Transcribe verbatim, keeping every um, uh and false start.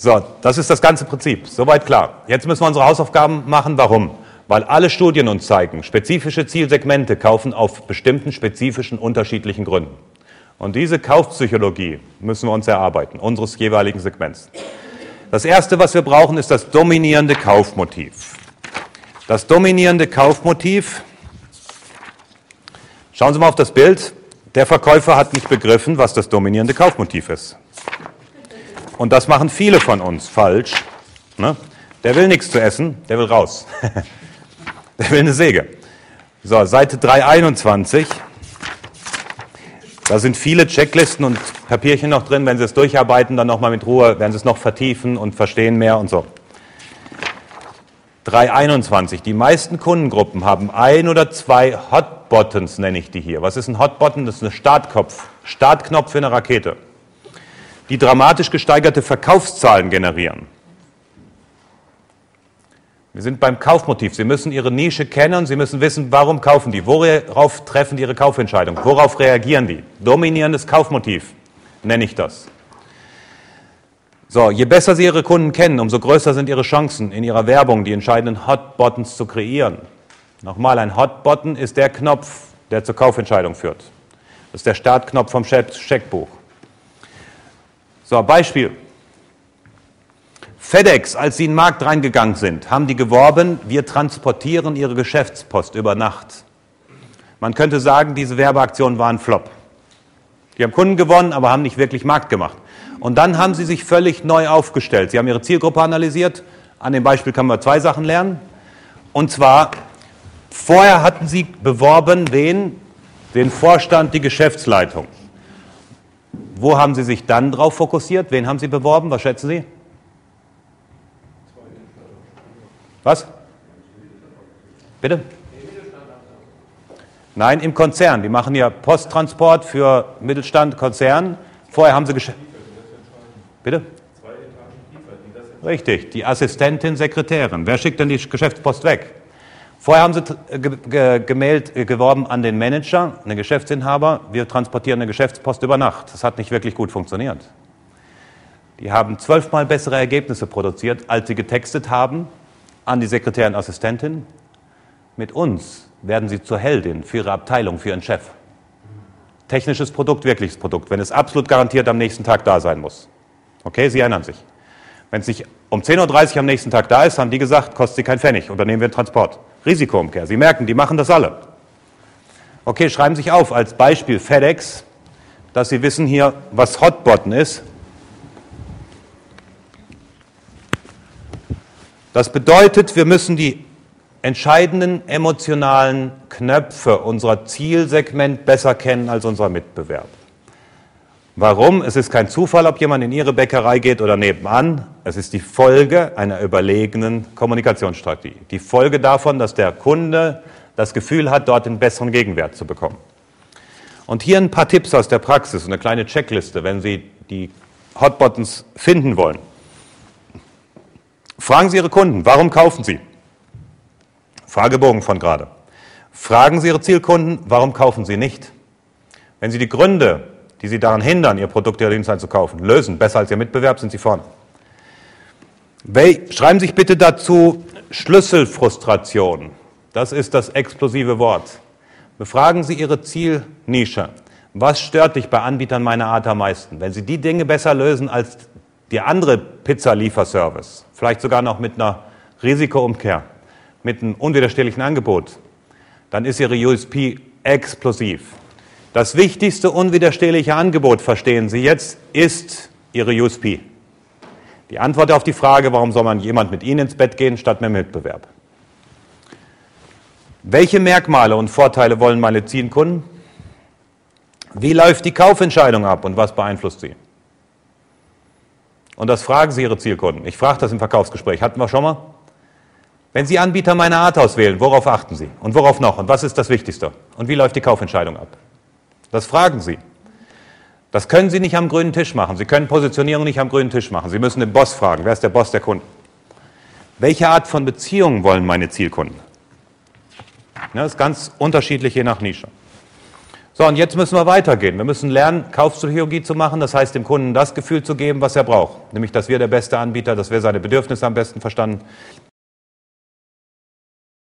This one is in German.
So, das ist das ganze Prinzip. Soweit klar. Jetzt müssen wir unsere Hausaufgaben machen. Warum? Weil alle Studien uns zeigen, spezifische Zielsegmente kaufen auf bestimmten spezifischen unterschiedlichen Gründen. Und diese Kaufpsychologie müssen wir uns erarbeiten, unseres jeweiligen Segments. Das Erste, was wir brauchen, ist das dominierende Kaufmotiv. Das dominierende Kaufmotiv, schauen Sie mal auf das Bild, der Verkäufer hat nicht begriffen, was das dominierende Kaufmotiv ist. Und das machen viele von uns falsch. Ne? Der will nichts zu essen, der will raus. Der will eine Säge. So, Seite dreihunderteinundzwanzig. Da sind viele Checklisten und Papierchen noch drin. Wenn Sie es durcharbeiten, dann nochmal mit Ruhe, werden Sie es noch vertiefen und verstehen mehr und so. dreihunderteinundzwanzig. Die meisten Kundengruppen haben ein oder zwei Hotbuttons, nenne ich die hier. Was ist ein Hotbutton? Das ist ein Startkopf. Startknopf für eine Rakete, die dramatisch gesteigerte Verkaufszahlen generieren. Wir sind beim Kaufmotiv. Sie müssen Ihre Nische kennen, Sie müssen wissen, warum kaufen die, worauf treffen die Ihre Kaufentscheidung, worauf reagieren die. Dominierendes Kaufmotiv nenne ich das. So, je besser Sie Ihre Kunden kennen, umso größer sind Ihre Chancen, in Ihrer Werbung die entscheidenden Hotbuttons zu kreieren. Nochmal, ein Hotbutton ist der Knopf, der zur Kaufentscheidung führt. Das ist der Startknopf vom Scheckbuch. So, Beispiel. FedEx, als sie in den Markt reingegangen sind, haben die geworben, wir transportieren ihre Geschäftspost über Nacht. Man könnte sagen, diese Werbeaktion war ein Flop. Die haben Kunden gewonnen, aber haben nicht wirklich Markt gemacht. Und dann haben sie sich völlig neu aufgestellt. Sie haben ihre Zielgruppe analysiert. An dem Beispiel kann man zwei Sachen lernen. Und zwar, vorher hatten sie beworben, wen? Den Vorstand, die Geschäftsleitung. Wo haben sie sich dann drauf fokussiert? Wen haben sie beworben? Was schätzen Sie? Was? Bitte? Nein, im Konzern. Die machen ja Posttransport für Mittelstand, Konzern. Vorher haben sie Geschäft. Bitte? Richtig, die Assistentin, Sekretärin. Wer schickt denn die Geschäftspost weg? Vorher haben sie ge ge gemailt, geworben an den Manager, einen Geschäftsinhaber. Wir transportieren eine Geschäftspost über Nacht. Das hat nicht wirklich gut funktioniert. Die haben zwölfmal bessere Ergebnisse produziert, als sie getextet haben an die Sekretärin, Assistentin. Mit uns werden sie zur Heldin für ihre Abteilung, für ihren Chef. Technisches Produkt, wirkliches Produkt, wenn es absolut garantiert am nächsten Tag da sein muss. Okay, Sie erinnern sich. Wenn es nicht um zehn Uhr dreißig am nächsten Tag da ist, haben die gesagt, kostet Sie kein Pfennig, unternehmen wir einen Transport. Risikoumkehr. Sie merken, die machen das alle. Okay, schreiben Sie sich auf als Beispiel FedEx, dass Sie wissen hier, was Hotbutton ist. Das bedeutet, wir müssen die entscheidenden emotionalen Knöpfe unserer Zielsegment besser kennen als unser Mitbewerb. Warum? Es ist kein Zufall, ob jemand in Ihre Bäckerei geht oder nebenan. Es ist die Folge einer überlegenen Kommunikationsstrategie. Die Folge davon, dass der Kunde das Gefühl hat, dort einen besseren Gegenwert zu bekommen. Und hier ein paar Tipps aus der Praxis, eine kleine Checkliste, wenn Sie die Hotbuttons finden wollen. Fragen Sie Ihre Kunden, warum kaufen Sie? Fragebogen von gerade. Fragen Sie Ihre Zielkunden, warum kaufen Sie nicht? Wenn Sie die Gründe, die Sie daran hindern, Ihr Produkt oder Dienstleistung zu kaufen, lösen, besser als Ihr Mitbewerb, sind Sie vorne. Schreiben Sie sich bitte dazu Schlüsselfrustration. Das ist das explosive Wort. Befragen Sie Ihre Zielnische. Was stört dich bei Anbietern meiner Art am meisten? Wenn Sie die Dinge besser lösen als der andere Pizzalieferservice, vielleicht sogar noch mit einer Risikoumkehr, mit einem unwiderstehlichen Angebot, dann ist Ihre U S P explosiv. Das wichtigste unwiderstehliche Angebot, verstehen Sie jetzt, ist Ihre U S P. Die Antwort auf die Frage, warum soll man jemand mit Ihnen ins Bett gehen, statt mit dem Mitbewerb. Welche Merkmale und Vorteile wollen meine Zielkunden? Wie läuft die Kaufentscheidung ab und was beeinflusst sie? Und das fragen Sie Ihre Zielkunden. Ich frage das im Verkaufsgespräch. Hatten wir schon mal? Wenn Sie Anbieter meiner Art auswählen, worauf achten Sie? Und worauf noch? Und was ist das Wichtigste? Und wie läuft die Kaufentscheidung ab? Das fragen Sie. Das können Sie nicht am grünen Tisch machen. Sie können Positionierung nicht am grünen Tisch machen. Sie müssen den Boss fragen. Wer ist der Boss der Kunden? Welche Art von Beziehungen wollen meine Zielkunden? Ja, das ist ganz unterschiedlich je nach Nische. So, und jetzt müssen wir weitergehen. Wir müssen lernen, Kaufpsychologie zu machen, das heißt, dem Kunden das Gefühl zu geben, was er braucht. Nämlich, dass wir der beste Anbieter, dass wir seine Bedürfnisse am besten verstanden